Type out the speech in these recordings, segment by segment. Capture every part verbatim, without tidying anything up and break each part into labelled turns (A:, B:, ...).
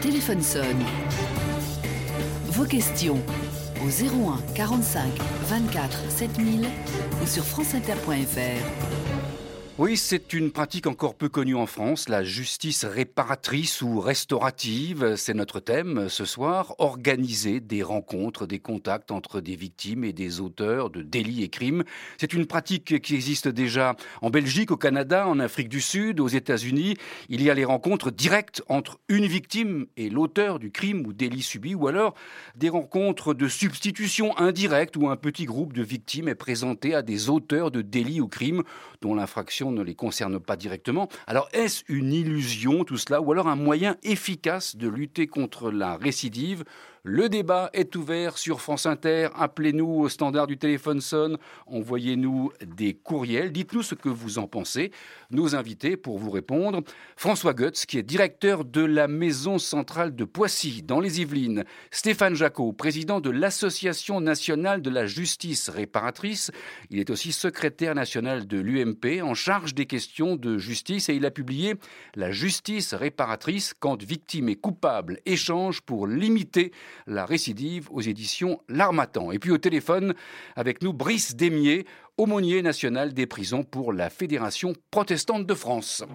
A: téléphone sonne. Vos questions au zéro un quarante-cinq vingt-quatre sept mille ou sur franceinter point fr.
B: Oui, c'est une pratique encore peu connue en France, la justice réparatrice ou restaurative. C'est notre thème ce soir. Organiser des rencontres, des contacts entre des victimes et des auteurs de délits et crimes. C'est une pratique qui existe déjà en Belgique, au Canada, en Afrique du Sud, aux États-Unis. Il y a les rencontres directes entre une victime et l'auteur du crime ou délit subi, ou alors des rencontres de substitution indirecte où un petit groupe de victimes est présenté à des auteurs de délits ou crimes dont l'infraction ne les concerne pas directement. Alors, est-ce une illusion tout cela ou alors un moyen efficace de lutter contre la récidive ? Le débat est ouvert sur France Inter. Appelez-nous au standard du téléphone sonne. Envoyez-nous des courriels. Dites-nous ce que vous en pensez. Nos invités pour vous répondre. François Goetz, qui est directeur de la Maison Centrale de Poissy, dans les Yvelines. Stéphane Jacot, président de l'Association Nationale de la Justice Réparatrice. Il est aussi secrétaire national de l'U M P, en charge des questions de justice. Et il a publié « La justice réparatrice quand victime et coupable échangent pour limiter la récidive » aux éditions L'Harmattan. Et puis au téléphone, avec nous, Brice Démier, aumônier national des prisons pour la Fédération protestante de France.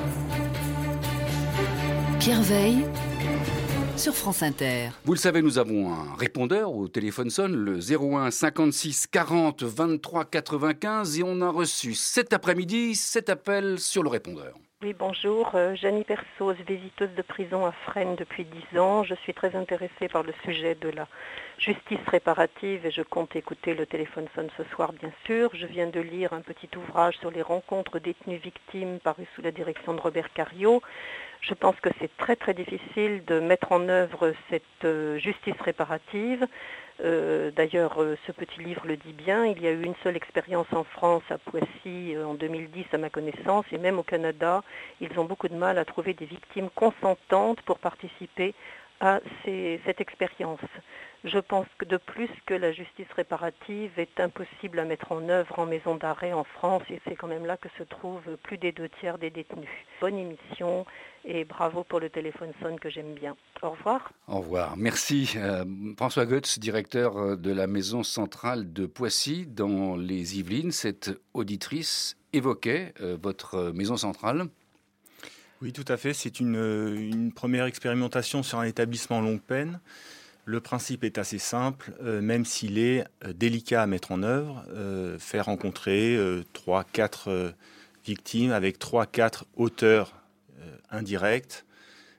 A: Pierre Veille sur France Inter.
B: Vous le savez, nous avons un répondeur au téléphone sonne, le zéro un cinquante-six quarante vingt-trois quatre-vingt-quinze, et on a reçu cet après-midi cet appel sur le répondeur.
C: Oui, bonjour. Euh, Janie Persos, visiteuse de prison à Fresnes depuis dix ans. Je suis très intéressée par le sujet de la justice réparative et je compte écouter le téléphone sonne ce soir, bien sûr. Je viens de lire un petit ouvrage sur les rencontres détenues-victimes paru sous la direction de Robert Cariot. Je pense que c'est très très difficile de mettre en œuvre cette euh, justice réparative. Euh, d'ailleurs, euh, ce petit livre le dit bien. Il y a eu une seule expérience en France, à Poissy, euh, en deux mille dix à ma connaissance, et même au Canada, ils ont beaucoup de mal à trouver des victimes consentantes pour participer à ces, cette expérience. Je pense que de plus que la justice réparative est impossible à mettre en œuvre en maison d'arrêt en France, et c'est quand même là que se trouvent plus des deux tiers des détenus. Bonne émission et bravo pour le téléphone sonne que j'aime bien. Au revoir.
B: Au revoir. Merci. Euh, François Goetz, directeur de la Maison Centrale de Poissy dans les Yvelines. Cette auditrice évoquait euh, votre maison centrale.
D: Oui, tout à fait. C'est une, une première expérimentation sur un établissement longue peine. Le principe est assez simple, euh, même s'il est euh, délicat à mettre en œuvre. Euh, faire rencontrer trois quatre euh, victimes avec trois quatre auteurs euh, indirects.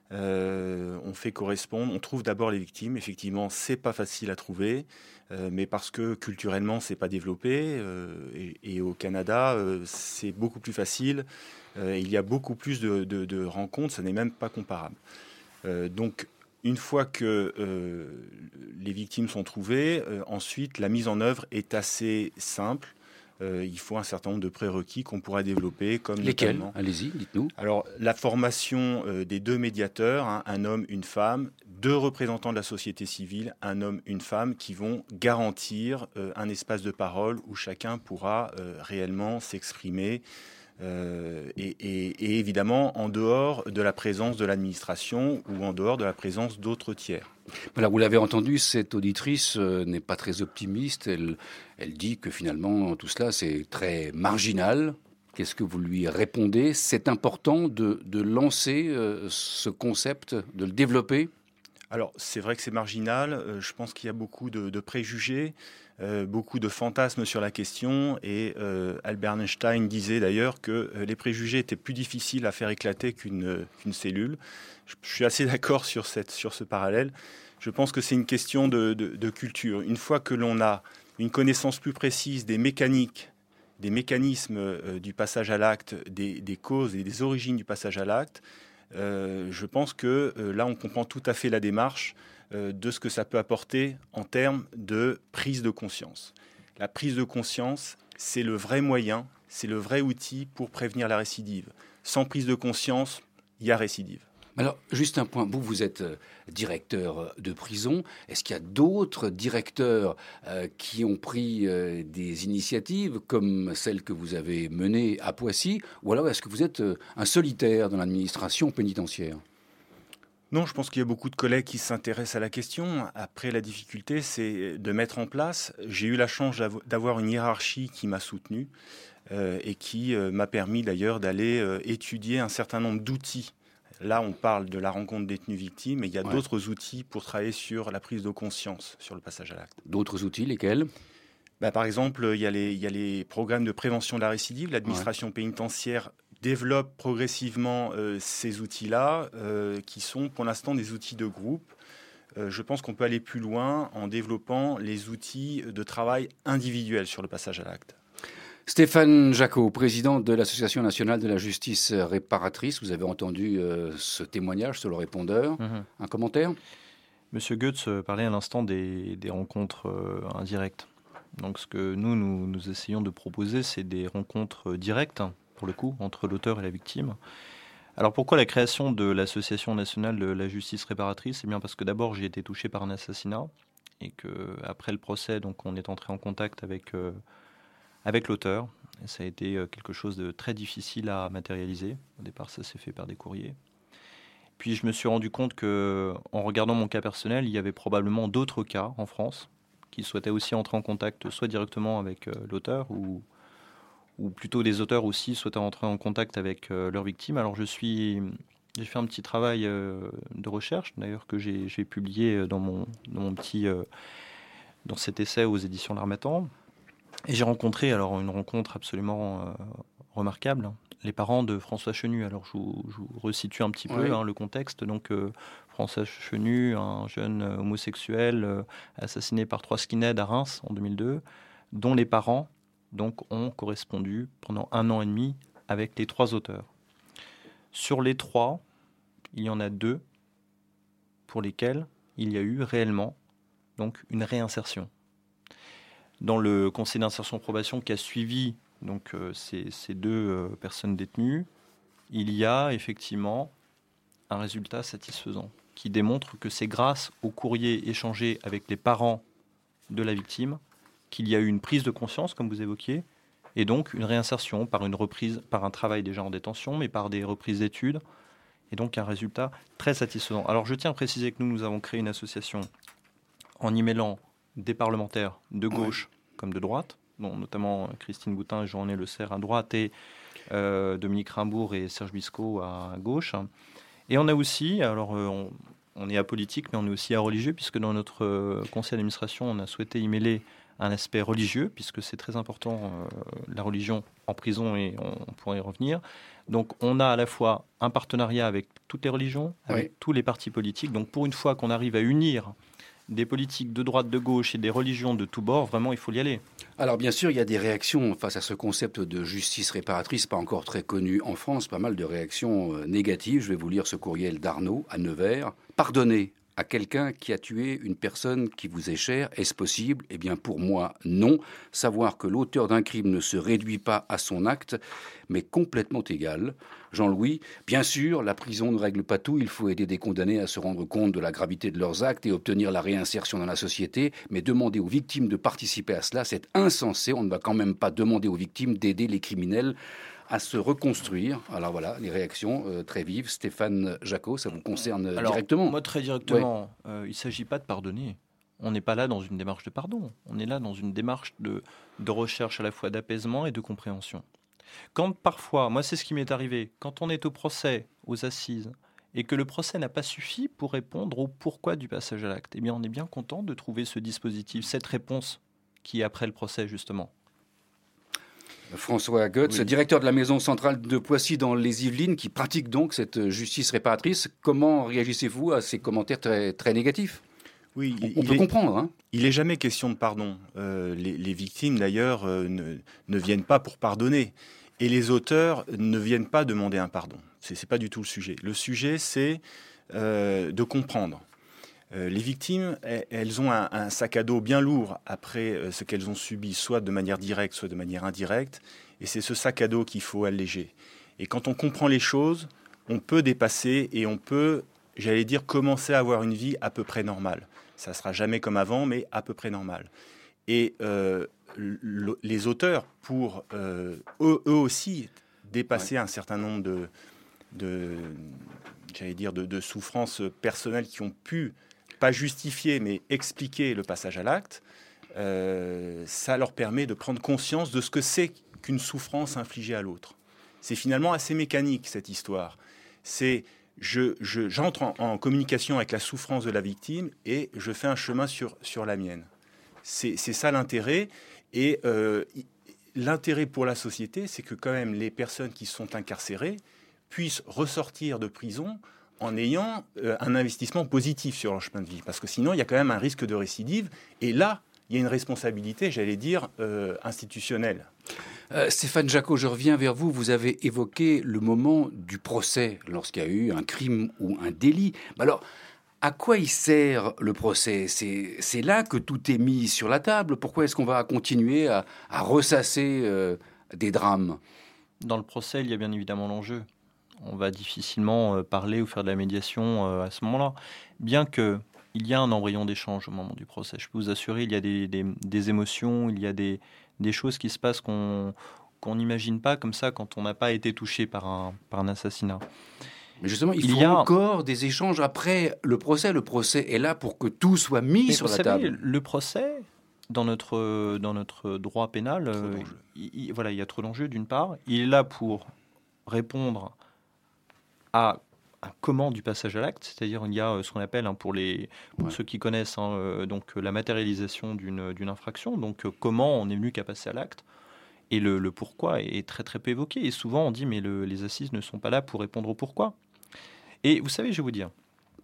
D: Euh, on fait correspondre, on trouve d'abord les victimes. Effectivement, c'est pas facile à trouver, euh, mais parce que culturellement, c'est pas développé. Euh, et, et au Canada, euh, c'est beaucoup plus facile. Euh, il y a beaucoup plus de, de, de rencontres, ça n'est même pas comparable. Euh, donc, une fois que euh, les victimes sont trouvées, euh, ensuite, la mise en œuvre est assez simple. Euh, il faut un certain nombre de prérequis qu'on pourra développer. Comme
B: Lesquels ?
D: notamment...
B: Allez-y, dites-nous.
D: Alors, la formation euh, des deux médiateurs, hein, un homme, une femme, deux représentants de la société civile, un homme, une femme, qui vont garantir euh, un espace de parole où chacun pourra euh, réellement s'exprimer. Euh, et, et, et évidemment en dehors de la présence de l'administration ou en dehors de la présence d'autres tiers.
B: Voilà, vous l'avez entendu, cette auditrice euh, n'est pas très optimiste. Elle, elle dit que finalement tout cela c'est très marginal. Qu'est-ce que vous lui répondez ? C'est important de, de lancer euh, ce concept, de le développer ?
D: Alors c'est vrai que c'est marginal. Euh, je pense qu'il y a beaucoup de, de préjugés. Euh, beaucoup de fantasmes sur la question et euh, Albert Einstein disait d'ailleurs que euh, les préjugés étaient plus difficiles à faire éclater qu'une, euh, qu'une cellule. Je, je suis assez d'accord sur, cette, sur ce parallèle. Je pense que c'est une question de, de, de culture. Une fois que l'on a une connaissance plus précise des mécaniques, des mécanismes euh, du passage à l'acte, des, des causes et des origines du passage à l'acte, euh, je pense que euh, là on comprend tout à fait la démarche de ce que ça peut apporter en termes de prise de conscience. La prise de conscience, c'est le vrai moyen, c'est le vrai outil pour prévenir la récidive. Sans prise de conscience, il y a récidive.
B: Alors, juste un point. Vous, vous êtes directeur de prison. Est-ce qu'il y a d'autres directeurs euh, qui ont pris euh, des initiatives comme celle que vous avez menée à Poissy ? Ou alors est-ce que vous êtes euh, un solitaire dans l'administration pénitentiaire ?
D: Non, je pense qu'il y a beaucoup de collègues qui s'intéressent à la question. Après, la difficulté, c'est de mettre en place. J'ai eu la chance d'avoir une hiérarchie qui m'a soutenu euh, et qui euh, m'a permis d'ailleurs d'aller euh, étudier un certain nombre d'outils. Là, on parle de la rencontre détenu-victime, mais il y a ouais. d'autres outils pour travailler sur la prise de conscience, sur le passage à l'acte.
B: D'autres outils, lesquels ?
D: Bah, par exemple, il y a les, il y a les programmes de prévention de la récidive. L'administration ouais. pénitentiaire développe progressivement euh, ces outils-là, euh, qui sont pour l'instant des outils de groupe. Euh, je pense qu'on peut aller plus loin en développant les outils de travail individuels sur le passage à l'acte.
B: Stéphane Jacot, président de l'Association nationale de la justice réparatrice. Vous avez entendu euh, ce témoignage sur le répondeur. Mmh. Un commentaire ?
E: Monsieur Goetz parlait à l'instant des, des rencontres euh, indirectes. Donc ce que nous, nous, nous essayons de proposer, c'est des rencontres directes, pour le coup, entre l'auteur et la victime. Alors pourquoi la création de l'Association nationale de la justice réparatrice ? Eh bien parce que d'abord j'ai été touché par un assassinat et qu'après le procès, donc, on est entré en contact avec, euh, avec l'auteur. Et ça a été quelque chose de très difficile à matérialiser. Au départ, ça s'est fait par des courriers. Puis je me suis rendu compte qu'en regardant mon cas personnel, il y avait probablement d'autres cas en France qui souhaitaient aussi entrer en contact soit directement avec euh, l'auteur ou ou plutôt des auteurs aussi souhaitant entrer en contact avec euh, leurs victimes. Alors je suis, j'ai fait un petit travail euh, de recherche, d'ailleurs que j'ai, j'ai publié dans mon, dans mon petit, euh, dans cet essai aux éditions L'Harmattan. Et j'ai rencontré alors une rencontre absolument euh, remarquable, les parents de François Chenu. Alors je vous, je vous resitue un petit peu oui. hein, le contexte. Donc euh, François Chenu, un jeune homosexuel euh, assassiné par trois skinheads à Reims en deux mille deux, dont les parents donc ont correspondu pendant un an et demi avec les trois auteurs. Sur les trois, il y en a deux pour lesquels il y a eu réellement donc une réinsertion. Dans le conseil d'insertion-probation qui a suivi donc, euh, ces, ces deux euh, personnes détenues, il y a effectivement un résultat satisfaisant qui démontre que c'est grâce au courrier échangé avec les parents de la victime qu'il y a eu une prise de conscience, comme vous évoquiez, et donc une réinsertion par une reprise, par un travail déjà en détention, mais par des reprises d'études, et donc un résultat très satisfaisant. Alors je tiens à préciser que nous, nous avons créé une association en y mêlant des parlementaires de gauche oui. comme de droite, dont notamment Christine Boutin et Jean-René Le Serre à droite, et euh, Dominique Rimbourg et Serge Biscot à gauche. Et on a aussi, alors euh, on, on est apolitique, mais on est aussi areligieux, puisque dans notre euh, conseil d'administration, on a souhaité y mêler un aspect religieux, puisque c'est très important, euh, la religion en prison, et on, on pourrait y revenir. Donc on a à la fois un partenariat avec toutes les religions, avec oui. tous les partis politiques. Donc pour une fois qu'on arrive à unir des politiques de droite, de gauche et des religions de tous bords, vraiment il faut y aller.
B: Alors bien sûr, il y a des réactions face à ce concept de justice réparatrice, pas encore très connu en France, pas mal de réactions euh, négatives. Je vais vous lire ce courriel d'Arnaud à Nevers. Pardonnez à quelqu'un qui a tué une personne qui vous est chère, est-ce possible ? Eh bien pour moi, non. Savoir que l'auteur d'un crime ne se réduit pas à son acte, mais complètement égal. Jean-Louis, bien sûr, la prison ne règle pas tout, il faut aider des condamnés à se rendre compte de la gravité de leurs actes et obtenir la réinsertion dans la société, mais demander aux victimes de participer à cela, c'est insensé. On ne va quand même pas demander aux victimes d'aider les criminels à se reconstruire. Alors voilà, les réactions euh, très vives. Stéphane Jacot, ça vous concerne
E: Alors,
B: directement ?
E: Moi, très directement. Ouais. Euh, il ne s'agit pas de pardonner. On n'est pas là dans une démarche de pardon. On est là dans une démarche de, de recherche à la fois d'apaisement et de compréhension. Quand parfois, moi c'est ce qui m'est arrivé, quand on est au procès, aux assises, et que le procès n'a pas suffi pour répondre au pourquoi du passage à l'acte, eh bien on est bien content de trouver ce dispositif, cette réponse qui est après le procès justement.
B: François Goetz, oui. directeur de la maison centrale de Poissy dans les Yvelines, qui pratique donc cette justice réparatrice. Comment réagissez-vous à ces commentaires très, très négatifs ?
D: Oui,
B: on, on peut est, comprendre. Hein.
D: Il n'est jamais question de pardon. Euh, les, les victimes, d'ailleurs, euh, ne, ne viennent pas pour pardonner. Et les auteurs ne viennent pas demander un pardon. Ce n'est pas du tout le sujet. Le sujet, c'est euh, de comprendre. Euh, les victimes, elles ont un, un sac à dos bien lourd après euh, ce qu'elles ont subi, soit de manière directe, soit de manière indirecte. Et c'est ce sac à dos qu'il faut alléger. Et quand on comprend les choses, on peut dépasser et on peut, j'allais dire, commencer à avoir une vie à peu près normale. Ça ne sera jamais comme avant, mais à peu près normale. Et euh, le, les auteurs, pour euh, eux, eux aussi dépasser ouais. un certain nombre de, de, j'allais dire, de, de souffrances personnelles qui ont pu, pas justifier, mais expliquer le passage à l'acte, euh, ça leur permet de prendre conscience de ce que c'est qu'une souffrance infligée à l'autre. C'est finalement assez mécanique, cette histoire. C'est, je, je, j'entre en, en communication avec la souffrance de la victime et je fais un chemin sur, sur la mienne. C'est, c'est ça l'intérêt. Et euh, l'intérêt pour la société, c'est que quand même les personnes qui sont incarcérées puissent ressortir de prison en ayant euh, un investissement positif sur leur chemin de vie. Parce que sinon, il y a quand même un risque de récidive. Et là, il y a une responsabilité, j'allais dire, euh, institutionnelle.
B: Euh, Stéphane Jacot, je reviens vers vous. Vous avez évoqué le moment du procès, lorsqu'il y a eu un crime ou un délit. Alors, à quoi il sert le procès ? c'est, c'est là que tout est mis sur la table. Pourquoi est-ce qu'on va continuer à, à ressasser euh, des drames ?
E: Dans le procès, il y a bien évidemment l'enjeu. On va difficilement euh, parler ou faire de la médiation euh, à ce moment-là. Bien qu'il y a un embryon d'échange au moment du procès. Je peux vous assurer, il y a des, des, des émotions, il y a des, des choses qui se passent qu'on qu'on n'imagine pas comme ça quand on n'a pas été touché par un, par un assassinat.
B: Mais justement, il,
E: il
B: faut
E: y a
B: encore des échanges après le procès. Le procès est là pour que tout soit mis
E: Mais
B: sur
E: vous
B: la
E: savez,
B: table.
E: Le procès, dans notre, dans notre droit pénal, euh, il, il, voilà, il y a trop d'enjeux d'une part. Il est là pour répondre à un comment du passage à l'acte, c'est-à-dire il y a ce qu'on appelle, hein, pour, les, pour ouais. ceux qui connaissent, hein, euh, donc, la matérialisation d'une, d'une infraction, donc euh, comment on est venu qu'à passer à l'acte. Et le, le pourquoi est très très peu évoqué. Et souvent on dit mais le, les assises ne sont pas là pour répondre au pourquoi. Et vous savez, je vais vous dire,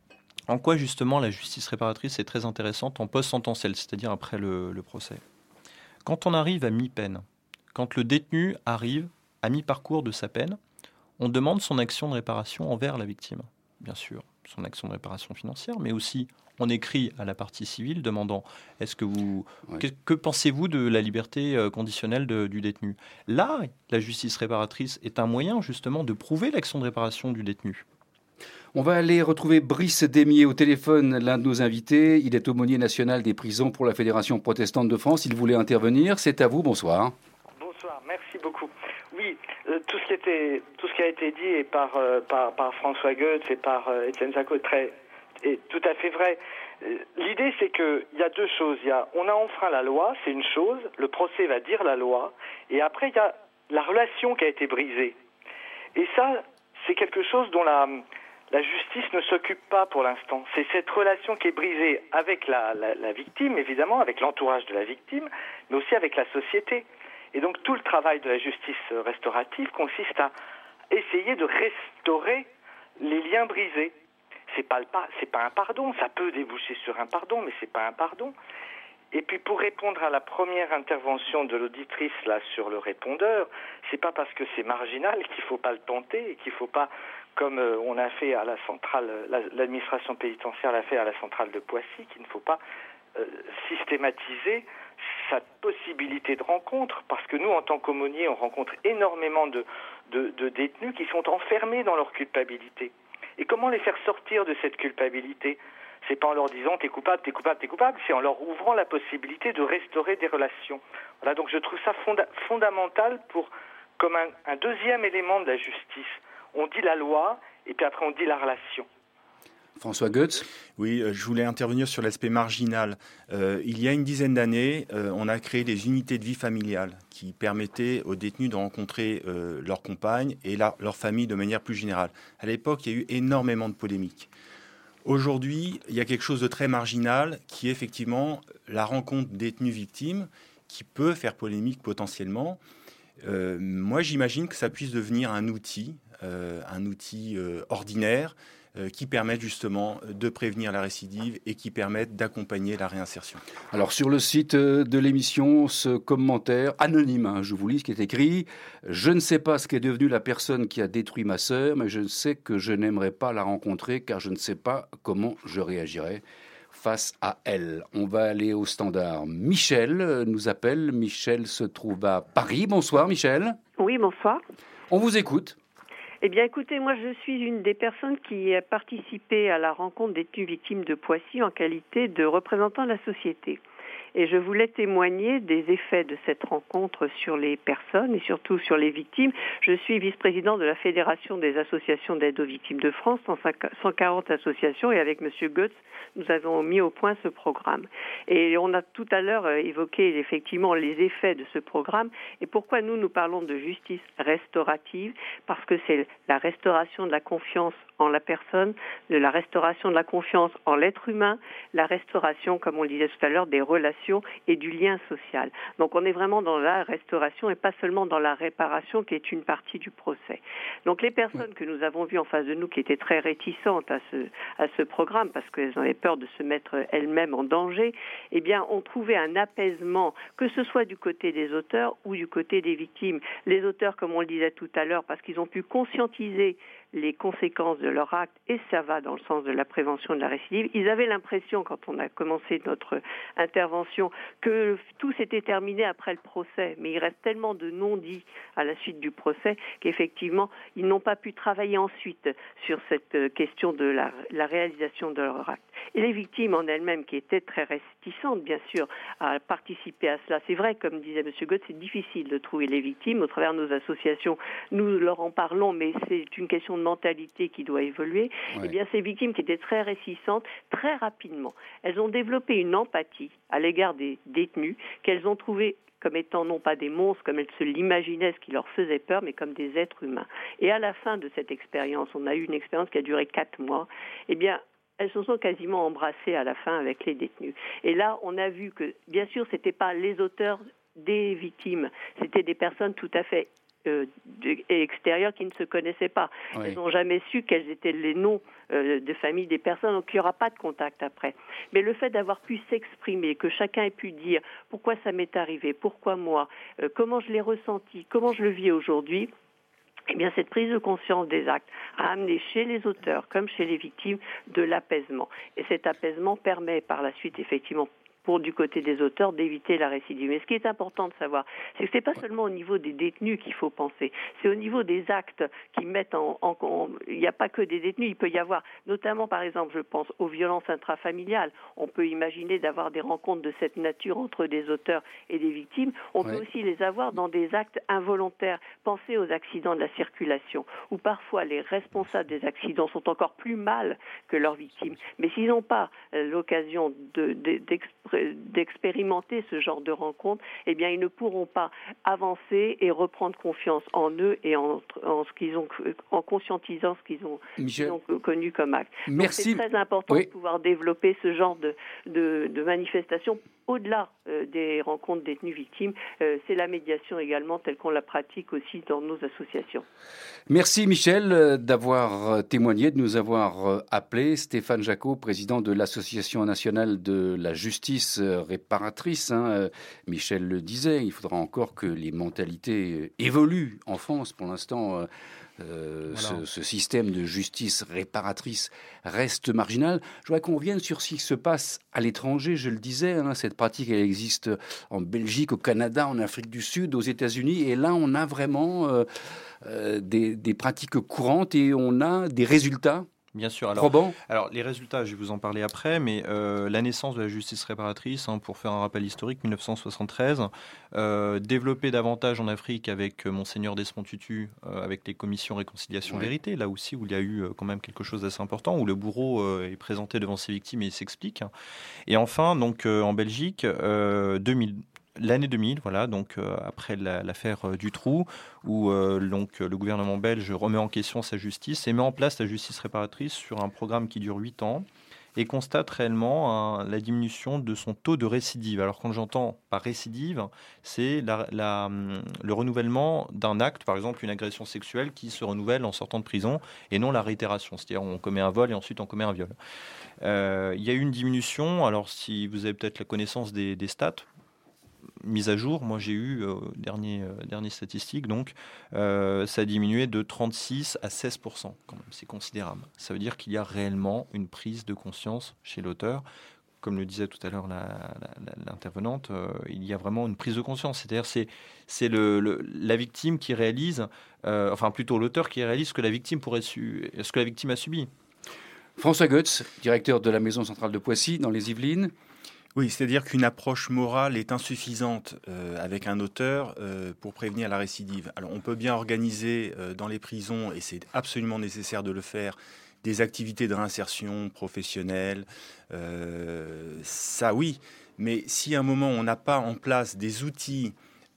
E: en quoi justement la justice réparatrice est très intéressante en post-sententiel, c'est-à-dire après le, le procès. Quand on arrive à mi-peine, quand le détenu arrive à mi-parcours de sa peine, on demande son action de réparation envers la victime. Bien sûr, son action de réparation financière, mais aussi on écrit à la partie civile demandant est-ce que vous ouais. que, que pensez-vous de la liberté euh, conditionnelle de, du détenu. Là, la justice réparatrice est un moyen justement de prouver l'action de réparation du détenu.
B: On va aller retrouver Brice Démier au téléphone, l'un de nos invités. Il est aumônier national des prisons pour la Fédération protestante de France. Il voulait intervenir. C'est à vous. Bonsoir.
F: Bonsoir. Merci beaucoup. Oui, euh, tout ce qui était, tout ce qui a été dit et par, euh, par, par François Goetz et par euh, Étienne Jacot est très est tout à fait vrai. L'idée, c'est qu'il y a deux choses. Il y a, on a enfreint la loi, c'est une chose, le procès va dire la loi, et après, il y a la relation qui a été brisée. Et ça, c'est quelque chose dont la, la justice ne s'occupe pas pour l'instant. C'est cette relation qui est brisée avec la, la, la victime, évidemment, avec l'entourage de la victime, mais aussi avec la société. Et donc, tout le travail de la justice restaurative consiste à essayer de restaurer les liens brisés. C'est pas le pas, c'est pas un pardon, ça peut déboucher sur un pardon, mais c'est pas un pardon. Et puis pour répondre à la première intervention de l'auditrice là sur le répondeur, c'est pas parce que c'est marginal qu'il faut pas le tenter et qu'il faut pas, comme euh, on a fait à la centrale, la, l'administration pénitentiaire l'a fait à la centrale de Poissy, qu'il ne faut pas euh, systématiser sa possibilité de rencontre, parce que nous en tant qu'aumôniers, on rencontre énormément de, de, de détenus qui sont enfermés dans leur culpabilité. Et comment les faire sortir de cette culpabilité ? C'est pas en leur disant t'es coupable, t'es coupable, t'es coupable, c'est en leur ouvrant la possibilité de restaurer des relations. Voilà, donc je trouve ça fonda- fondamental pour, comme un, un deuxième élément de la justice. On dit la loi et puis après on dit la relation.
B: François Goetz.
D: Oui, euh, je voulais intervenir sur l'aspect marginal. Euh, il y a une dizaine d'années, euh, on a créé des unités de vie familiale qui permettaient aux détenus de rencontrer euh, leurs compagnes et la, leur famille de manière plus générale. À l'époque, il y a eu énormément de polémiques. Aujourd'hui, il y a quelque chose de très marginal qui est effectivement la rencontre détenu-victime qui peut faire polémique potentiellement. Euh, moi, j'imagine que ça puisse devenir un outil, euh, un outil euh, ordinaire, qui permettent justement de prévenir la récidive et qui permettent d'accompagner la réinsertion.
B: Alors sur le site de l'émission, ce commentaire anonyme, hein, je vous lis ce qui est écrit. « Je ne sais pas ce qu'est devenue la personne qui a détruit ma sœur, mais je sais que je n'aimerais pas la rencontrer car je ne sais pas comment je réagirais face à elle. » On va aller au standard. Michel nous appelle. Michel se trouve à Paris. Bonsoir Michel.
G: Oui, bonsoir.
B: On vous écoute.
G: Eh bien, écoutez, moi, je suis une des personnes qui a participé à la rencontre détenus victimes de Poissy en qualité de représentant de la société. Et je voulais témoigner des effets de cette rencontre sur les personnes et surtout sur les victimes. Je suis vice-président de la Fédération des associations d'aide aux victimes de France, cent quarante associations, et avec M. Goetz, nous avons mis au point ce programme. Et on a tout à l'heure évoqué effectivement les effets de ce programme. Et pourquoi nous, nous parlons de justice restaurative? Parce que c'est la restauration de la confiance en la personne, de la restauration de la confiance en l'être humain, la restauration, comme on le disait tout à l'heure, des relations et du lien social. Donc on est vraiment dans la restauration et pas seulement dans la réparation qui est une partie du procès. Donc les personnes oui. que nous avons vues en face de nous qui étaient très réticentes à ce, à ce programme parce qu'elles avaient peur de se mettre elles-mêmes en danger, eh bien ont trouvé un apaisement, que ce soit du côté des auteurs ou du côté des victimes. Les auteurs, comme on le disait tout à l'heure, parce qu'ils ont pu conscientiser les conséquences de leur acte, et ça va dans le sens de la prévention de la récidive. Ils avaient l'impression, quand on a commencé notre intervention, que tout s'était terminé après le procès, mais il reste tellement de non-dits à la suite du procès qu'effectivement, ils n'ont pas pu travailler ensuite sur cette question de la, la réalisation de leur acte. Et les victimes en elles-mêmes, qui étaient très réticentes, bien sûr, à participer à cela. C'est vrai, comme disait M. Goetz, c'est difficile de trouver les victimes. Au travers de nos associations, nous leur en parlons, mais c'est une question de mentalité qui doit évoluer. Ouais. Eh bien, ces victimes qui étaient très réticentes, très rapidement, elles ont développé une empathie à l'égard des détenus qu'elles ont trouvées comme étant non pas des monstres comme elles se l'imaginaient, ce qui leur faisait peur, mais comme des êtres humains. Et à la fin de cette expérience, on a eu une expérience qui a duré quatre mois, eh bien, elles se sont quasiment embrassées à la fin avec les détenus. Et là, on a vu que, bien sûr, ce n'étaient pas les auteurs des victimes, c'était des personnes tout à fait euh, extérieures qui ne se connaissaient pas. Oui. Elles n'ont jamais su quels étaient les noms euh, de famille des personnes, donc il n'y aura pas de contact après. Mais le fait d'avoir pu s'exprimer, que chacun ait pu dire pourquoi ça m'est arrivé, pourquoi moi, euh, comment je l'ai ressenti, comment je le vis aujourd'hui, eh bien, cette prise de conscience des actes a amené chez les auteurs, comme chez les victimes, de l'apaisement. Et cet apaisement permet par la suite, effectivement, pour du côté des auteurs, d'éviter la récidive. Mais ce qui est important de savoir, c'est que ce n'est pas seulement au niveau des détenus qu'il faut penser, c'est au niveau des actes qui mettent en... en, en il n'y a pas que des détenus, il peut y avoir, notamment par exemple, je pense aux violences intrafamiliales. On peut imaginer d'avoir des rencontres de cette nature entre des auteurs et des victimes. On ouais. peut aussi les avoir dans des actes involontaires. Pensez aux accidents de la circulation, où parfois les responsables des accidents sont encore plus mal que leurs victimes. Mais s'ils n'ont pas l'occasion de, de, d'exprimer d'expérimenter ce genre de rencontres, eh bien, ils ne pourront pas avancer et reprendre confiance en eux et en, en ce qu'ils ont, en conscientisant ce qu'ils ont, qu'ils ont connu comme acte.
B: Merci.
G: Donc, c'est très important oui. de pouvoir développer ce genre de, de, de manifestations. Au-delà euh, des rencontres détenus-victimes, euh, c'est la médiation également, telle qu'on la pratique aussi dans nos associations.
B: Merci Michel d'avoir témoigné, de nous avoir appelé. Stéphane Jacot, président de l'Association nationale de la justice réparatrice. Hein. Michel le disait, il faudra encore que les mentalités évoluent en France. Pour l'instant, Euh, voilà. ce, ce système de justice réparatrice reste marginal. Je voudrais qu'on revienne sur ce qui se passe à l'étranger. Je le disais, hein, cette pratique, elle existe en Belgique, au Canada, en Afrique du Sud, aux États-Unis. Et là, on a vraiment euh, euh, des, des pratiques courantes et on a des résultats.
E: Bien sûr. Alors,
B: probant.
E: alors, les résultats, je vais vous en parler après, mais euh, la naissance de la justice réparatrice, hein, pour faire un rappel historique, dix-neuf cent soixante-treize, euh, développée davantage en Afrique avec euh, Monseigneur Desmond Tutu, euh, avec les commissions réconciliation-vérité, ouais. là aussi où il y a eu euh, quand même quelque chose d'assez important, où le bourreau euh, est présenté devant ses victimes et il s'explique. Et enfin, donc euh, en Belgique, euh, deux mille L'année deux mille, voilà, donc euh, après la, l'affaire euh, Dutroux, où euh, donc, le gouvernement belge remet en question sa justice et met en place la justice réparatrice sur un programme qui dure huit ans et constate réellement hein, la diminution de son taux de récidive. Alors quand j'entends par récidive, c'est la, la, le renouvellement d'un acte, par exemple une agression sexuelle qui se renouvelle en sortant de prison et non la réitération, c'est-à-dire on commet un vol et ensuite on commet un viol. Euh, il y a eu une diminution, alors si vous avez peut-être la connaissance des, des stats, mise à jour, moi j'ai eu euh, dernier euh, dernière statistique, donc euh, ça a diminué de trente-six à seize pour cent quand même, c'est considérable. Ça veut dire qu'il y a réellement une prise de conscience chez l'auteur. Comme le disait tout à l'heure la, la, l'intervenante, euh, il y a vraiment une prise de conscience. C'est-à-dire c'est c'est le, le la victime qui réalise, euh, enfin plutôt l'auteur qui réalise ce que la victime pourrait su, ce que la victime a subi.
B: François Goetz, directeur de la Maison centrale de Poissy dans les Yvelines.
D: Oui, c'est-à-dire qu'une approche morale est insuffisante euh, avec un auteur euh, pour prévenir la récidive. Alors, on peut bien organiser euh, dans les prisons, et c'est absolument nécessaire de le faire, des activités de réinsertion professionnelle. Euh, ça, oui. Mais si à un moment, on n'a pas en place des outils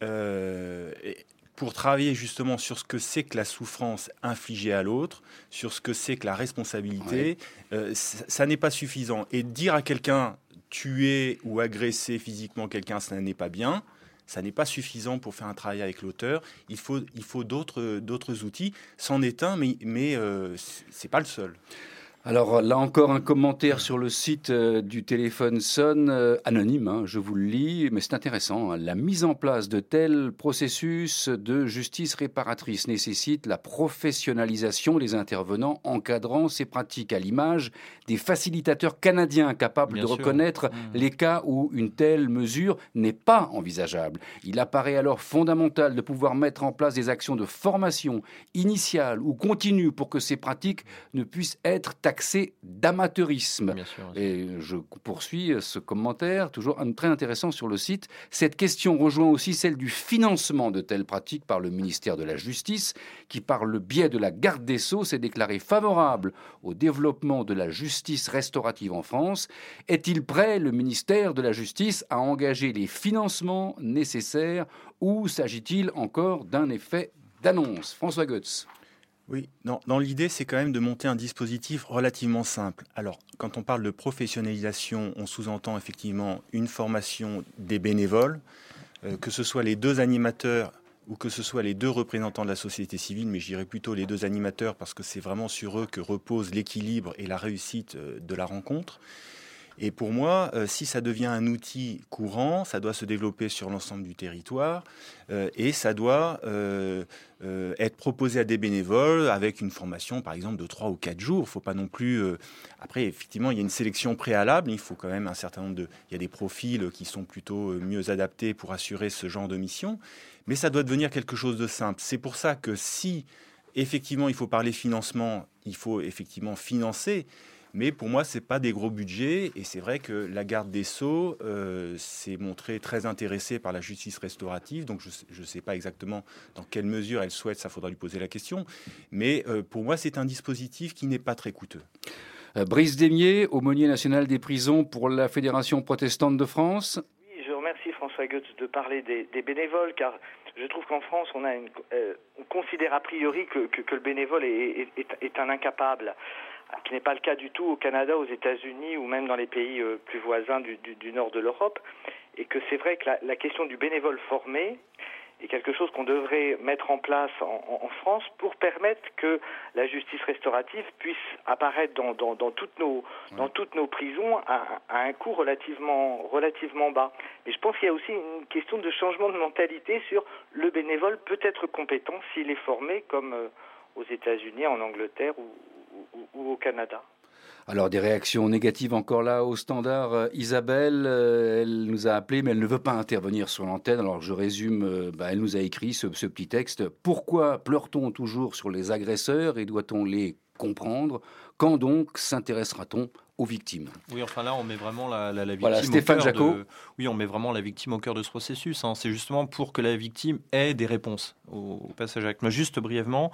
D: euh, pour travailler justement sur ce que c'est que la souffrance infligée à l'autre, sur ce que c'est que la responsabilité, oui. euh, ça, ça n'est pas suffisant. Et dire à quelqu'un... tuer ou agresser physiquement quelqu'un, ça n'est pas bien. Ça n'est pas suffisant pour faire un travail avec l'auteur. Il faut, il faut d'autres, d'autres outils. C'en est un, mais, mais euh, c'est pas le seul.
B: Alors là encore un commentaire sur le site euh, du téléphone sonne, euh, anonyme, hein, je vous le lis, mais c'est intéressant. Hein. La mise en place de tels processus de justice réparatrice nécessite la professionnalisation des intervenants encadrant ces pratiques, à l'image des facilitateurs canadiens capables Bien de sûr. reconnaître mmh. les cas où une telle mesure n'est pas envisageable. Il apparaît alors fondamental de pouvoir mettre en place des actions de formation initiale ou continue pour que ces pratiques ne puissent être taxées d'amateurisme. Bien sûr, et je poursuis ce commentaire, toujours très intéressant sur le site. Cette question rejoint aussi celle du financement de telles pratiques par le ministère de la Justice, qui, par le biais de la garde des Sceaux, s'est déclaré favorable au développement de la justice restaurative en France. Est-il prêt, le ministère de la Justice, à engager les financements nécessaires, ou s'agit-il encore d'un effet d'annonce? François Goetz.
D: Oui, dans, dans l'idée, c'est quand même de monter un dispositif relativement simple. Alors, quand on parle de professionnalisation, on sous-entend effectivement une formation des bénévoles, euh, que ce soit les deux animateurs ou que ce soit les deux représentants de la société civile, mais je dirais plutôt les deux animateurs parce que c'est vraiment sur eux que repose l'équilibre et la réussite euh, de la rencontre. Et pour moi, euh, si ça devient un outil courant, ça doit se développer sur l'ensemble du territoire euh, et ça doit euh, euh, être proposé à des bénévoles avec une formation, par exemple, de trois ou quatre jours. Il ne faut pas non plus... Euh... Après, effectivement, il y a une sélection préalable. Il faut quand même un certain nombre de... Il y a des profils qui sont plutôt mieux adaptés pour assurer ce genre de mission. Mais ça doit devenir quelque chose de simple. C'est pour ça que si, effectivement, il faut parler financement, il faut effectivement financer. Mais pour moi, ce n'est pas des gros budgets. Et c'est vrai que la garde des Sceaux euh, s'est montrée très intéressée par la justice restaurative. Donc, je ne sais pas exactement dans quelle mesure elle souhaite, ça faudra lui poser la question. Mais euh, pour moi, c'est un dispositif qui n'est pas très coûteux.
B: Euh, Brice Démier, aumônier national des prisons pour la Fédération protestante de France.
F: Oui, je remercie François Goetz de parler des, des bénévoles, car je trouve qu'en France, on, a une, euh, on considère a priori que, que, que le bénévole est, est, est un incapable, qui n'est pas le cas du tout au Canada, aux États-Unis ou même dans les pays euh, plus voisins du, du, du nord de l'Europe, et que c'est vrai que la, la question du bénévole formé est quelque chose qu'on devrait mettre en place en, en France pour permettre que la justice restaurative puisse apparaître dans, dans, dans, toutes, nos, dans toutes nos prisons à, à un coût relativement, relativement bas. Mais je pense qu'il y a aussi une question de changement de mentalité sur le bénévole peut être compétent s'il est formé comme euh, aux États-Unis, en Angleterre ou Ou, ou au Canada.
B: Alors des réactions négatives encore là au standard. Euh, Isabelle, euh, elle nous a appelé mais elle ne veut pas intervenir sur l'antenne. Alors je résume, euh, bah, elle nous a écrit ce, ce petit texte. Pourquoi pleure-t-on toujours sur les agresseurs et doit-on les comprendre? Quand donc s'intéressera-t-on aux victimes?
E: Oui, enfin là, on met vraiment la, la, la victime
B: voilà, Stéphane
E: au cœur
B: Jacot.
E: de... Oui, on met vraiment la victime au cœur de ce processus. Hein. C'est justement pour que la victime ait des réponses au, au passage à l'acte. Moi, juste brièvement,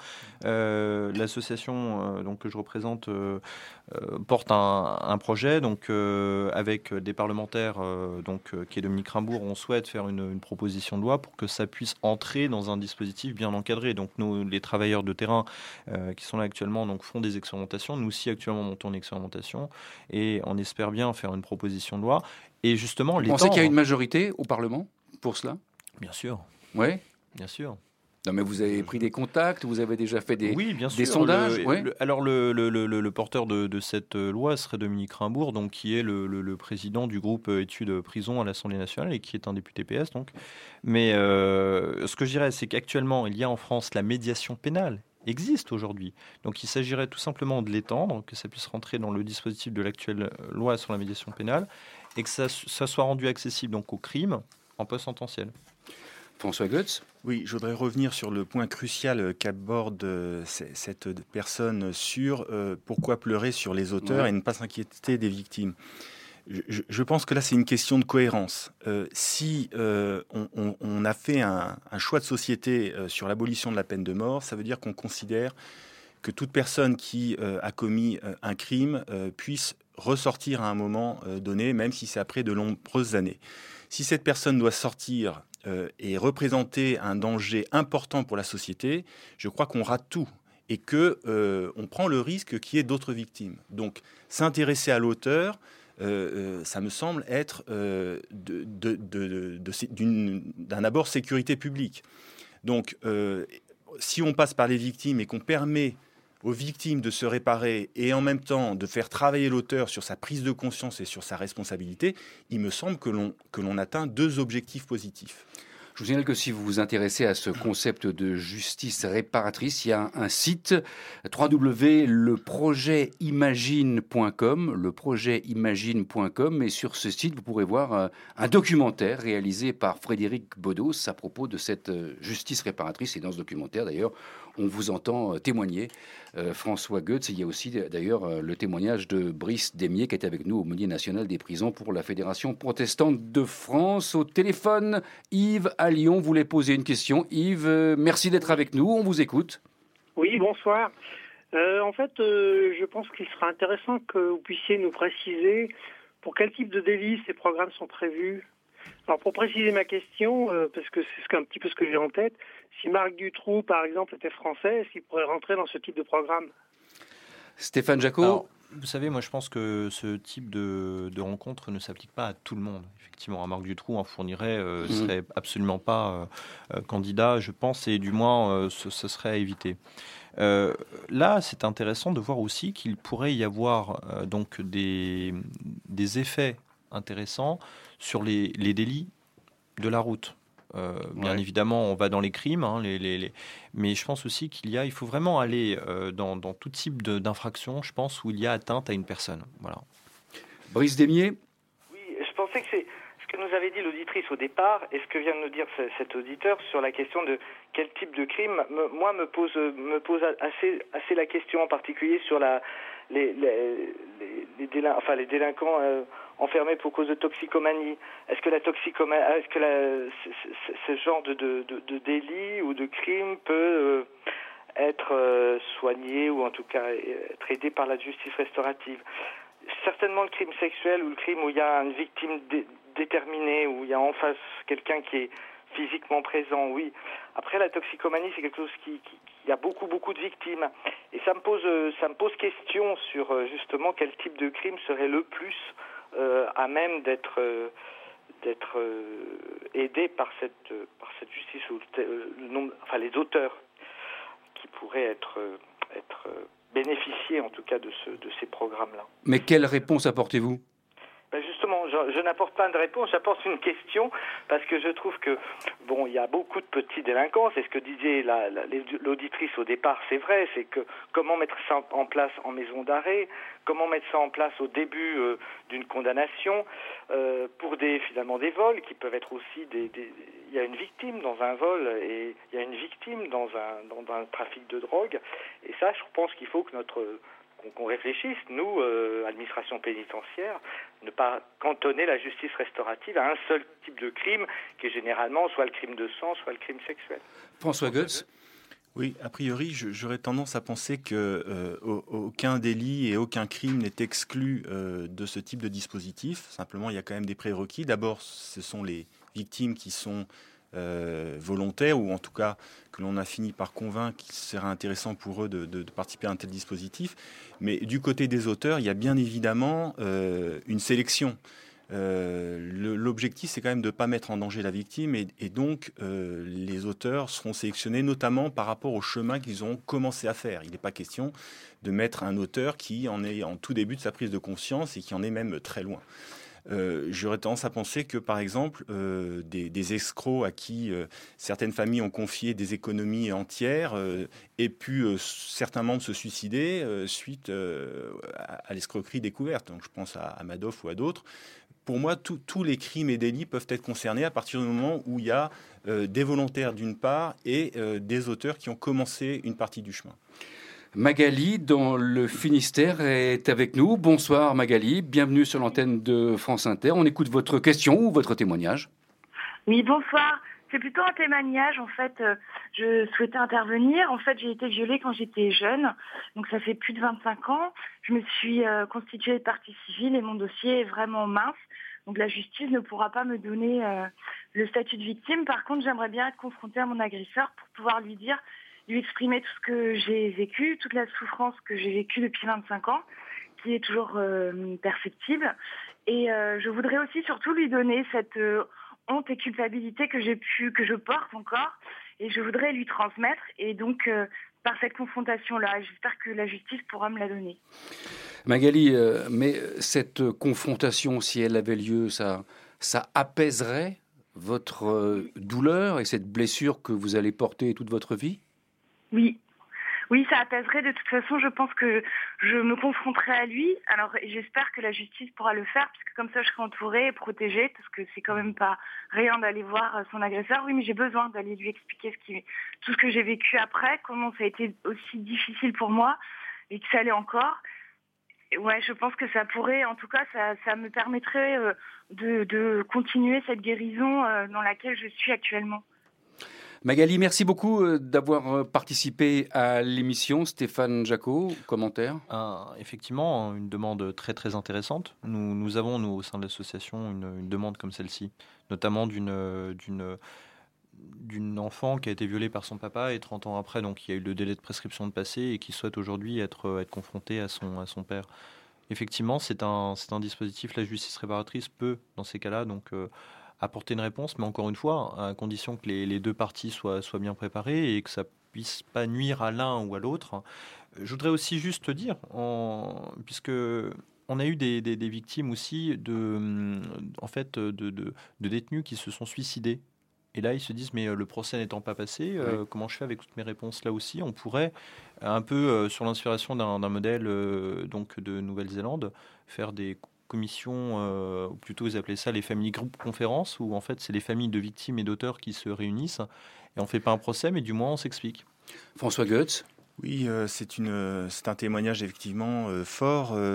E: euh, l'association euh, donc, que je représente euh, euh, porte un, un projet donc, euh, avec des parlementaires, euh, donc, euh, qui est Dominique Rimbourg. On souhaite faire une, une proposition de loi pour que ça puisse entrer dans un dispositif bien encadré. Donc, nous, les travailleurs de terrain euh, qui sont là actuellement donc, font des expérimentations. Nous aussi, actuellement, montons une expérimentation. Et on espère bien faire une proposition de loi. Et justement,
B: Vous pensez qu'il y a une majorité au Parlement pour cela?
E: Bien sûr.
B: Oui.
E: Bien sûr.
B: Non, mais vous avez pris des contacts, vous avez déjà fait des,
E: oui, bien sûr.
B: des sondages.
E: Le,
B: ouais.
E: le, alors, le, le, le, le porteur de, de cette loi serait Dominique Rimbourg, donc, qui est le, le, le président du groupe études prison à l'Assemblée nationale et qui est un député P S. Donc. Mais euh, ce que je dirais, c'est qu'actuellement, il y a en France la médiation pénale existe aujourd'hui. Donc il s'agirait tout simplement de l'étendre, que ça puisse rentrer dans le dispositif de l'actuelle loi sur la médiation pénale et que ça, ça soit rendu accessible donc au crime en post-sententiel.
B: François Goetz.
D: Oui, je voudrais revenir sur le point crucial qu'aborde cette personne sur euh, pourquoi pleurer sur les auteurs ouais. et ne pas s'inquiéter des victimes. je, je pense que là, c'est une question de cohérence. Euh, si euh, on, on, on a fait un, un choix de société euh, sur l'abolition de la peine de mort, ça veut dire qu'on considère que toute personne qui euh, a commis euh, un crime euh, puisse ressortir à un moment euh, donné, même si c'est après de nombreuses années. Si cette personne doit sortir euh, et représenter un danger important pour la société, je crois qu'on rate tout et qu'on euh, prend le risque qu'il y ait d'autres victimes. Donc, s'intéresser à l'auteur, euh, euh, ça me semble être euh, de, de, de, de, de, d'un abord sécurité publique. Donc, euh, si on passe par les victimes et qu'on permet aux victimes de se réparer et en même temps de faire travailler l'auteur sur sa prise de conscience et sur sa responsabilité, il me semble que l'on, que l'on atteint deux objectifs positifs.
B: Je vous signale que si vous vous intéressez à ce concept de justice réparatrice, il y a un, un site w w w point le projet imagine point com, le projet imagine point com, et sur ce site, vous pourrez voir un, un documentaire réalisé par Frédéric Bedos à propos de cette justice réparatrice. Et dans ce documentaire, d'ailleurs, on vous entend témoigner, euh, François Goetz. Il y a aussi d'ailleurs euh, le témoignage de Brice Démier qui est avec nous, aumônier national des prisons pour la Fédération protestante de France. Au téléphone, Yves à Lyon voulait poser une question. Yves, euh, merci d'être avec nous, on vous écoute.
H: Oui, bonsoir. Euh, en fait, euh, je pense qu'il sera intéressant que vous puissiez nous préciser pour quel type de délit ces programmes sont prévus. Alors, pour préciser ma question, euh, parce que c'est un petit peu ce que j'ai en tête, si Marc Dutroux, par exemple, était français, est-ce qu'il pourrait rentrer dans ce type de programme ?
B: Stéphane Jacot.
E: Alors, vous savez, moi je pense que ce type de, de rencontre ne s'applique pas à tout le monde. Effectivement, un Marc Dutroux en fournirait, euh, mmh. serait absolument pas euh, candidat, je pense, et du moins euh, ce, ce serait à éviter. Euh, là, c'est intéressant de voir aussi qu'il pourrait y avoir euh, donc des, des effets intéressants sur les, les délits de la route. Euh, bien ouais. évidemment, on va dans les crimes, hein, les, les, les... mais je pense aussi qu'il y a, il faut vraiment aller euh, dans, dans tout type de, d'infraction, je pense, où il y a atteinte à une personne. Voilà.
B: Brice Démier.
F: Oui, je pensais que c'est ce que nous avait dit l'auditrice au départ, et ce que vient de nous dire cet auditeur sur la question de quel type de crime. Me, moi, me pose, me pose assez, assez la question, en particulier sur la, les, les, les, les, délin... enfin, les délinquants. Euh, enfermés pour cause de toxicomanie. Est-ce que la toxicomanie, est-ce que la, ce, ce genre de, de, de, de délit ou de crime peut euh, être euh, soigné ou en tout cas être aidé par la justice restaurative ? Certainement le crime sexuel ou le crime où il y a une victime dé, déterminée, où il y a en face quelqu'un qui est physiquement présent, oui. Après, la toxicomanie, c'est quelque chose qui, qui, qui a beaucoup, beaucoup de victimes. Et ça me pose, ça me pose question sur justement quel type de crime serait le plus Euh, à même d'être euh, d'être euh, aidé par cette euh, par cette justice ou le, le nombre, enfin les auteurs qui pourraient être euh, être euh, bénéficier en tout cas de ce de ces programmes-là.
B: Mais quelle réponse apportez-vous ?
F: Ben justement, je, je n'apporte pas de réponse, j'apporte une question parce que je trouve que bon, il y a beaucoup de petits délinquants. C'est ce que disait la, la, l'auditrice au départ. C'est vrai, c'est que comment mettre ça en place en maison d'arrêt, comment mettre ça en place au début euh, d'une condamnation euh, pour des finalement des vols qui peuvent être aussi des, des. Il y a une victime dans un vol et il y a une victime dans un dans un trafic de drogue. Et ça, je pense qu'il faut que notre qu'on réfléchisse, nous, euh, administration pénitentiaire, ne pas cantonner la justice restaurative à un seul type de crime, qui est généralement soit le crime de sang, soit le crime sexuel.
B: François Goetz.
D: Oui, a priori, je, j'aurais tendance à penser que euh, aucun délit et aucun crime n'est exclu euh, de ce type de dispositif. Simplement, il y a quand même des prérequis. D'abord, ce sont les victimes qui sont Euh, volontaires, ou en tout cas que l'on a fini par convaincre qu'il serait intéressant pour eux de, de, de participer à un tel dispositif. Mais du côté des auteurs, il y a bien évidemment euh, une sélection. Euh, le, l'objectif, c'est quand même de ne pas mettre en danger la victime, et, et donc euh, les auteurs seront sélectionnés notamment par rapport au chemin qu'ils ont commencé à faire. Il n'est pas question de mettre un auteur qui en est en tout début de sa prise de conscience et qui en est même très loin. Euh, j'aurais tendance à penser que, par exemple, euh, des, des escrocs à qui euh, certaines familles ont confié des économies entières euh, aient pu euh, certains membres se suicider euh, suite euh, à, à l'escroquerie découverte. Donc, je pense à, à Madoff ou à d'autres. Pour moi, tous les crimes et délits peuvent être concernés à partir du moment où il y a euh, des volontaires d'une part et euh, des auteurs qui ont commencé une partie du chemin.
B: Magali, dans le Finistère, est avec nous. Bonsoir Magali, bienvenue sur l'antenne de France Inter. On écoute votre question ou votre témoignage.
I: Oui, bonsoir. C'est plutôt un témoignage. En fait, euh, je souhaitais intervenir. En fait, j'ai été violée quand j'étais jeune. Donc, ça fait plus de vingt-cinq ans. Je me suis euh, constituée de partie civile et mon dossier est vraiment mince. Donc, la justice ne pourra pas me donner euh, le statut de victime. Par contre, j'aimerais bien être confrontée à mon agresseur pour pouvoir lui dire, lui exprimer tout ce que j'ai vécu, toute la souffrance que j'ai vécue depuis vingt-cinq ans, qui est toujours euh, perceptible. Et euh, je voudrais aussi surtout lui donner cette euh, honte et culpabilité que j'ai pu, que je porte encore, et je voudrais lui transmettre. Et donc, euh, par cette confrontation-là, j'espère que la justice pourra me la donner.
B: Magali, euh, mais cette confrontation, si elle avait lieu, ça, ça apaiserait votre euh, douleur et cette blessure que vous allez porter toute votre vie ?
I: Oui. Oui, ça apaiserait. De toute façon, je pense que je me confronterai à lui. Alors, j'espère que la justice pourra le faire, puisque comme ça, je serai entourée et protégée, parce que c'est quand même pas rien d'aller voir son agresseur. Oui, mais j'ai besoin d'aller lui expliquer ce qui, tout ce que j'ai vécu après, comment ça a été aussi difficile pour moi, et que ça allait encore. Et ouais, je pense que ça pourrait, en tout cas, ça, ça me permettrait euh, de, de continuer cette guérison euh, dans laquelle je suis actuellement.
B: Magali, merci beaucoup d'avoir participé à l'émission. Stéphane Jacot, commentaire.
E: Ah, effectivement, une demande très très intéressante. Nous, nous avons, nous, au sein de l'association, une, une demande comme celle-ci, notamment d'une, d'une, d'une enfant qui a été violée par son papa et trente ans après, donc il y a eu le délai de prescription de passé et qui souhaite aujourd'hui être, être confrontée à son, à son père. Effectivement, c'est un, c'est un dispositif, la justice réparatrice peut, dans ces cas-là, donc... Euh, apporter une réponse, mais encore une fois, à condition que les, les deux parties soient, soient bien préparées et que ça puisse pas nuire à l'un ou à l'autre. Je voudrais aussi juste dire, en, puisque on a eu des, des, des victimes aussi de, en fait, de, de, de détenus qui se sont suicidés. Et là, ils se disent, mais le procès n'étant pas passé, euh, oui. comment je fais avec toutes mes réponses ? Là aussi, on pourrait, un peu euh, sur l'inspiration d'un, d'un modèle euh, donc de Nouvelle-Zélande, faire des commission, euh, ou plutôt ils appelaient ça les family group conférences, où en fait c'est les familles de victimes et d'auteurs qui se réunissent et on ne fait pas un procès, mais du moins on s'explique.
B: François Goetz.
D: Oui, euh, c'est, une, c'est un témoignage effectivement euh, fort. Euh,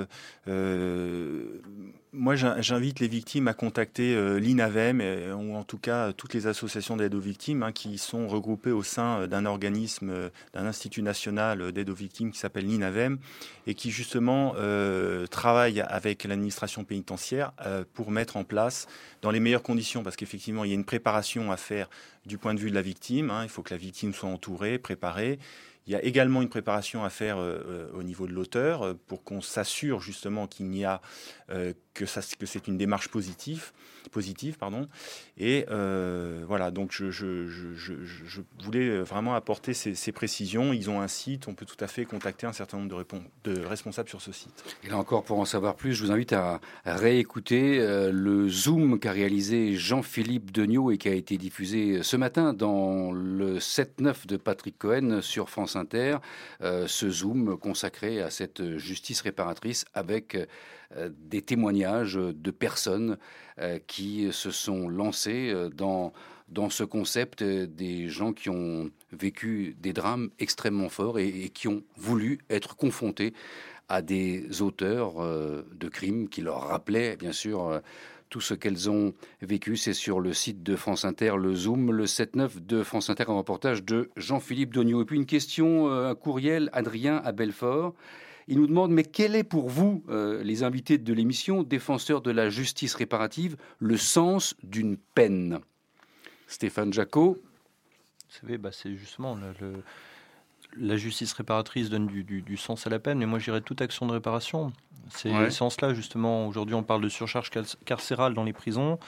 D: euh, moi, j'invite les victimes à contacter euh, l'INAVEM, et, ou en tout cas toutes les associations d'aide aux victimes hein, qui sont regroupées au sein d'un organisme, euh, d'un institut national d'aide aux victimes qui s'appelle l'INAVEM et qui justement euh, travaille avec l'administration pénitentiaire euh, pour mettre en place dans les meilleures conditions, parce qu'effectivement, il y a une préparation à faire du point de vue de la victime. Hein, il faut que la victime soit entourée, préparée. Il y a également une préparation à faire euh, au niveau de l'auteur euh, pour qu'on s'assure justement qu'il n'y a euh, que, ça, que c'est une démarche positive, positive pardon. Et euh, voilà, donc je, je, je, je, je voulais vraiment apporter ces, ces précisions. Ils ont un site, on peut tout à fait contacter un certain nombre de, répons- de responsables sur ce site.
B: Et là encore, pour en savoir plus, je vous invite à réécouter euh, le Zoom qu'a réalisé Jean-Philippe Degnaud et qui a été diffusé ce matin dans le sept neuf de Patrick Cohen sur France Inter, euh, ce Zoom consacré à cette justice réparatrice avec euh, des témoignages de personnes euh, qui se sont lancées dans, dans ce concept, euh, des gens qui ont vécu des drames extrêmement forts et, et qui ont voulu être confrontés à des auteurs euh, de crimes qui leur rappelaient bien sûr euh, tout ce qu'elles ont vécu. C'est sur le site de France Inter, le Zoom, le sept neuf de France Inter, un reportage de Jean-Philippe Degnaud. Et puis une question, un courriel, Adrien à Belfort. Il nous demande, mais quel est pour vous, euh, les invités de l'émission, défenseurs de la justice réparative, le sens d'une peine ? Stéphane Jacot.
E: Vous savez, bah, c'est justement le... le... La justice réparatrice donne du, du, du sens à la peine, mais moi j'irais toute action de réparation. C'est ouais. le sens-là, justement. Aujourd'hui, on parle de surcharge carcérale dans les prisons,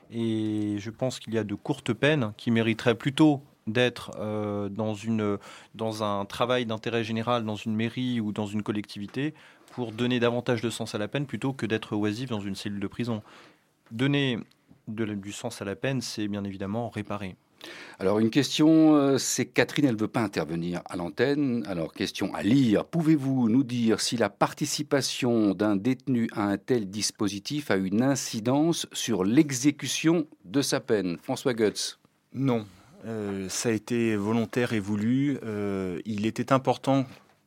E: et je pense qu'il y a de courtes peines qui mériteraient plutôt d'être euh, dans, une, dans un travail d'intérêt général, dans une mairie ou dans une collectivité, pour donner davantage de sens à la peine plutôt que d'être oisif dans une cellule de prison. Donner de, du sens à la peine, c'est bien évidemment réparer.
B: Alors une question, c'est Catherine, elle ne veut pas intervenir à l'antenne. Alors question à lire, pouvez-vous nous dire si la participation d'un détenu à un tel dispositif a une incidence sur l'exécution de sa peine ? François Goetz.
D: Non, euh, ça a été volontaire et voulu. Euh, il était important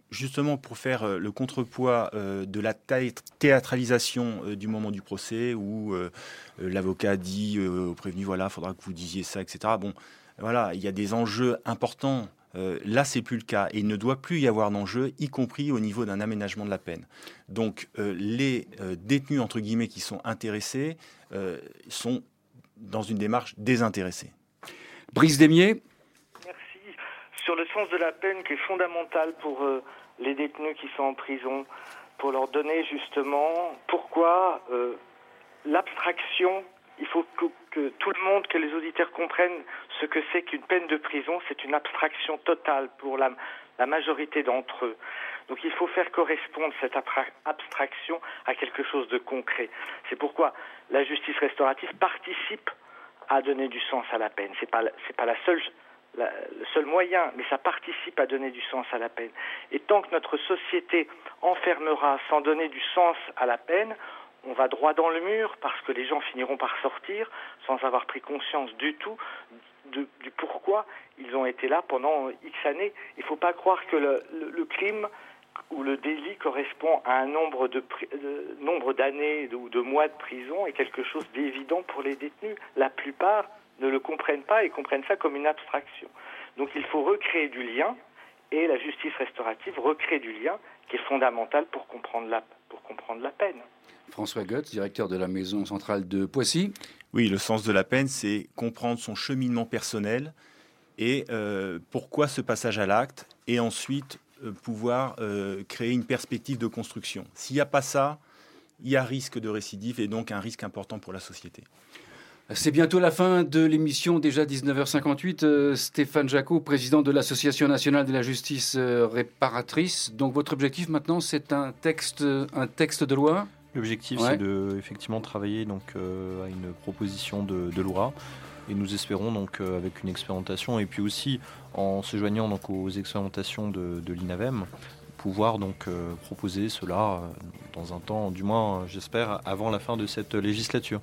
D: justement pour faire le contrepoids de la théâtralisation du moment du procès où l'avocat dit au prévenu, voilà, il faudra que vous disiez ça, et cetera. Bon, voilà, il y a des enjeux importants. Euh, là, c'est plus le cas. Et il ne doit plus y avoir d'enjeu, y compris au niveau d'un aménagement de la peine. Donc, euh, les euh, détenus, entre guillemets, qui sont intéressés, euh, sont dans une démarche désintéressée.
B: Brice Démier.
F: Merci. Sur le sens de la peine qui est fondamental pour euh, les détenus qui sont en prison, pour leur donner justement pourquoi euh, l'abstraction, il faut que, que tout le monde, que les auditeurs comprennent ce que c'est qu'une peine de prison. C'est une abstraction totale pour la, la majorité d'entre eux. Donc il faut faire correspondre cette abstraction à quelque chose de concret. C'est pourquoi la justice restaurative participe à donner du sens à la peine. C'est pas, c'est pas la seule, la, le seul moyen, mais ça participe à donner du sens à la peine. Et tant que notre société enfermera sans donner du sens à la peine, on va droit dans le mur parce que les gens finiront par sortir sans avoir pris conscience du tout de, du pourquoi ils ont été là pendant X années. Il ne faut pas croire que le, le, le crime ou le délit correspond à un nombre, de, de, nombre d'années ou de mois de prison est quelque chose d'évident pour les détenus. La plupart ne le comprennent pas et comprennent ça comme une abstraction. Donc il faut recréer du lien et la justice restaurative recrée du lien qui est fondamental pour comprendre la, pour comprendre la peine.
B: François Goetz, directeur de la Maison centrale de Poissy.
D: Oui, le sens de la peine, c'est comprendre son cheminement personnel et euh, pourquoi ce passage à l'acte, et ensuite euh, pouvoir euh, créer une perspective de construction. S'il n'y a pas ça, il y a risque de récidive et donc un risque important pour la société.
B: C'est bientôt la fin de l'émission, déjà dix-neuf heures cinquante-huit. Euh, Stéphane Jacot, président de l'Association nationale de la justice euh, réparatrice. Donc votre objectif maintenant, c'est un texte, un texte de loi ?
E: L'objectif, ouais. c'est de effectivement travailler donc euh, à une proposition de, de loi, et nous espérons donc euh, avec une expérimentation et puis aussi en se joignant donc aux expérimentations de, de l'INAVEM, pouvoir donc euh, proposer cela euh, dans un temps, du moins euh, j'espère, avant la fin de cette législature.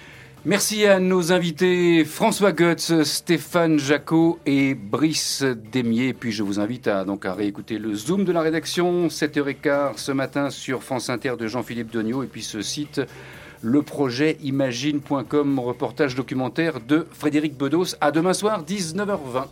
B: Merci à nos invités François Goetz, Stéphane Jacot et Brice Démier. Puis je vous invite à, donc, à réécouter le Zoom de la rédaction, sept heures quinze ce matin sur France Inter de Jean-Philippe Degnaud. Et puis ce site, le projet imagine point com, reportage documentaire de Frédéric Bedos. À demain soir, dix-neuf heures vingt.